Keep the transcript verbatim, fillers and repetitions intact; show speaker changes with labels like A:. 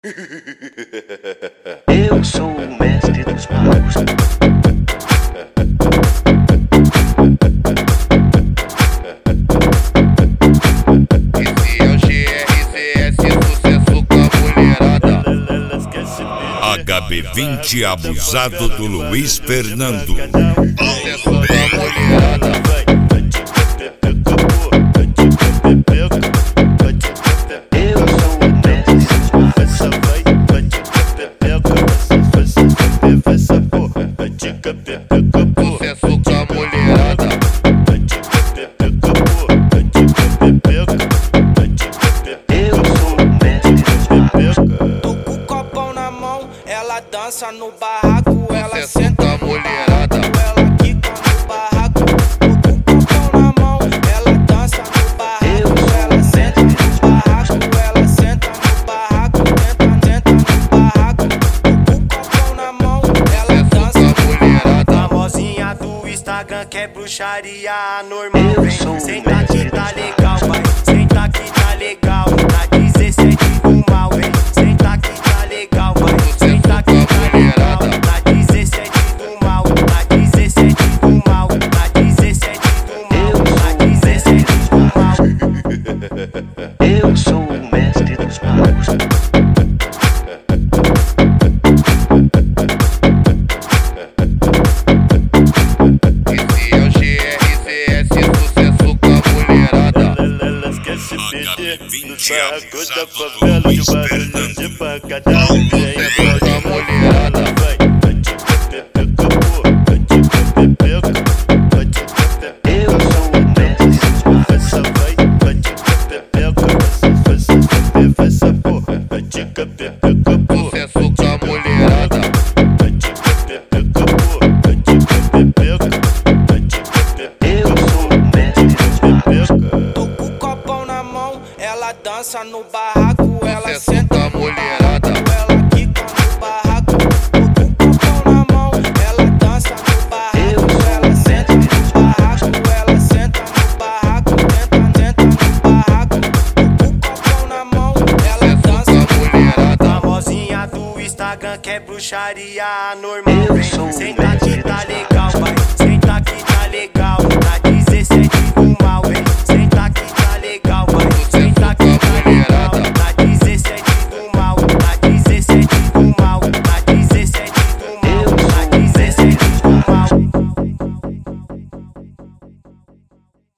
A: Eu sou o mestre dos magos.
B: Esse é o G R C S, sucesso com a mulherada.
C: H B vinte abusado do Luiz Fernando.
B: Sucesso com a mulherada. Sucesso com a mulherada.
A: Eu sou o mestre dos magos.
D: Tô com o copão na mão, ela dança no barraco, ela
B: Sucesso
D: senta
B: com a mulherada.
D: ela quica no barraco. Tô com o copão na mão, ela dança no barraco, ela senta no barraco, ela senta no barraco, senta, senta no barraco. Tô com o copão na mão, ela dança no barraco. A vozinha do Instagram quer bruxaria normal.
A: Eu sou o
D: Senta que
A: mestre
D: tá
A: dos
D: legal, vai. Senta que tá legal, na dezessete do mal, vem. Senta que tá legal, vai. Senta que tá legal, na dezessete do mal, na dezessete do mal, na dezessete do mal, na dezessete do mal.
A: Eu sou o mestre dos magos.
B: Esse é o G R C S, sucesso com a mulherada.
C: H B vinte abusado do Luiz Fernando.
B: Sucesso com a mulherada.
A: Eu sou o mestre dos magos.
B: Sucesso com a mulherada.
A: Eu sou o mestre dos magos.
D: Tô com o copão na mão, ela dança no barraco, ela
B: Sucesso
D: senta
B: com a mulherada.
D: ela quica no barraco. Tô com o copão na mão, ela dança no barraco, ela senta no barraco, ela senta no barraco, senta, senta no barraco. Tô com o copão na mão, ela dança
B: Com a mulherada.
D: a vozinha do Instagram quer bruxaria normal,
A: Eu
D: vem.
A: sou o
D: Senta que
A: mestre
D: tá
A: dos
D: legal, vai. Senta que tá legal,